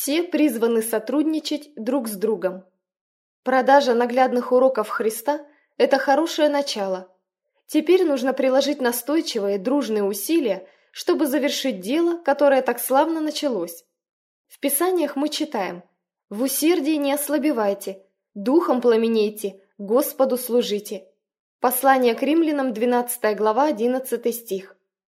Все призваны сотрудничать друг с другом. Продажа наглядных уроков Христа – это хорошее начало. Теперь нужно приложить настойчивые, дружные усилия, чтобы завершить дело, которое так славно началось. В Писаниях мы читаем: «В усердии не ослабевайте, духом пламенейте, Господу служите». Послание к Римлянам, 12 глава, 11 стих.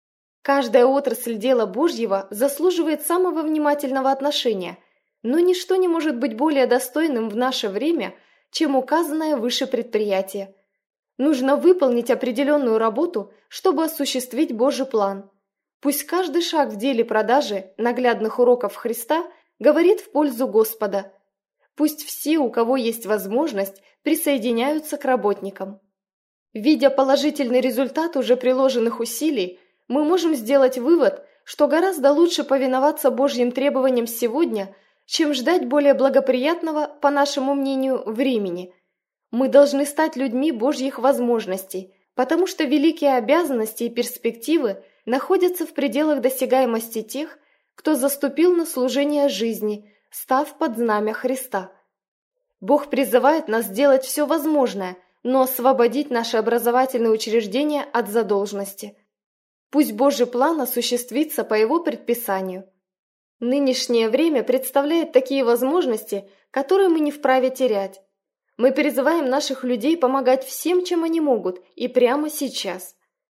Каждая отрасль дела Божьего заслуживает самого внимательного отношения, но ничто не может быть более достойным в наше время, чем указанное выше предприятие. Нужно выполнить определенную работу, чтобы осуществить Божий план. Пусть каждый шаг в деле продажи наглядных уроков Христа говорит в пользу Господа. Пусть все, у кого есть возможность, присоединяются к работникам. Видя положительный результат уже приложенных усилий, мы можем сделать вывод, что гораздо лучше повиноваться Божьим требованиям сегодня, чем ждать более благоприятного, по нашему мнению, времени. Мы должны стать людьми Божьих возможностей, потому что великие обязанности и перспективы находятся в пределах досягаемости тех, кто заступил на служение жизни, став под знамя Христа. Бог призывает нас сделать все возможное, но освободить наши образовательные учреждения от задолженности. Пусть Божий план осуществится по Его предписанию. Нынешнее время представляет такие возможности, которые мы не вправе терять. Мы призываем наших людей помогать всем, чем они могут, и прямо сейчас.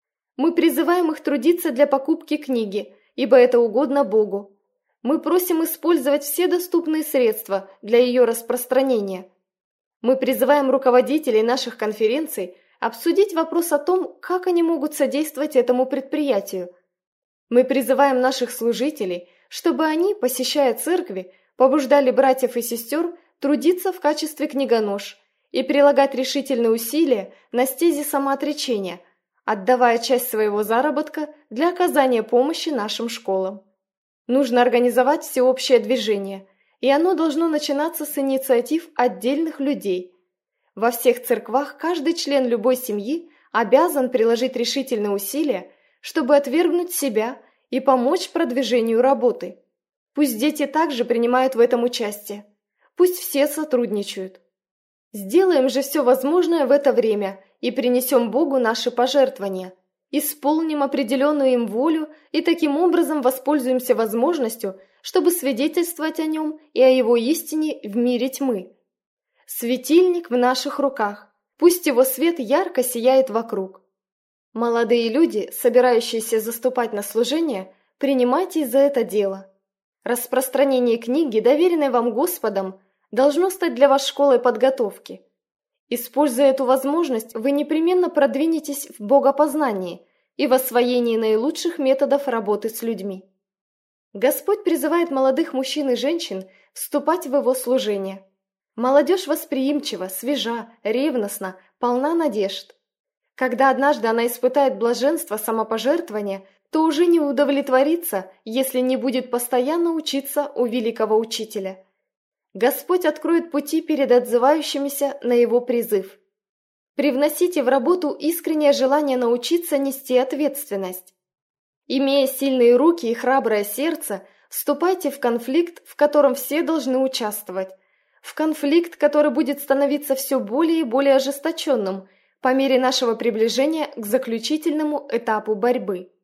Мы призываем их трудиться для покупки книги, ибо это угодно Богу. Мы просим использовать все доступные средства для ее распространения. Мы призываем руководителей наших конференций обсудить вопрос о том, как они могут содействовать этому предприятию. Мы призываем наших служителей, чтобы они, посещая церкви, побуждали братьев и сестер трудиться в качестве книгонож и прилагать решительные усилия на стезе самоотречения, отдавая часть своего заработка для оказания помощи нашим школам. Нужно организовать всеобщее движение, и оно должно начинаться с инициатив отдельных людей. Во всех церквах каждый член любой семьи обязан приложить решительные усилия, чтобы отвергнуть себя и помочь продвижению работы. Пусть дети также принимают в этом участие. Пусть все сотрудничают. Сделаем же все возможное в это время и принесем Богу наши пожертвования. Исполним определенную им волю и таким образом воспользуемся возможностью, чтобы свидетельствовать о нем и о его истине в мире тьмы. Светильник в наших руках. Пусть его свет ярко сияет вокруг. Молодые люди, собирающиеся заступать на служение, принимайтесь за это дело. Распространение книги, доверенной вам Господом, должно стать для вас школой подготовки. Используя эту возможность, вы непременно продвинетесь в богопознании и в освоении наилучших методов работы с людьми. Господь призывает молодых мужчин и женщин вступать в Его служение. Молодежь восприимчива, свежа, ревностна, полна надежд. Когда однажды она испытает блаженство самопожертвования, то уже не удовлетворится, если не будет постоянно учиться у великого учителя. Господь откроет пути перед отзывающимися на Его призыв. Привносите в работу искреннее желание научиться нести ответственность. Имея сильные руки и храброе сердце, вступайте в конфликт, в котором все должны участвовать. В конфликт, который будет становиться все более и более ожесточенным по мере нашего приближения к заключительному этапу борьбы.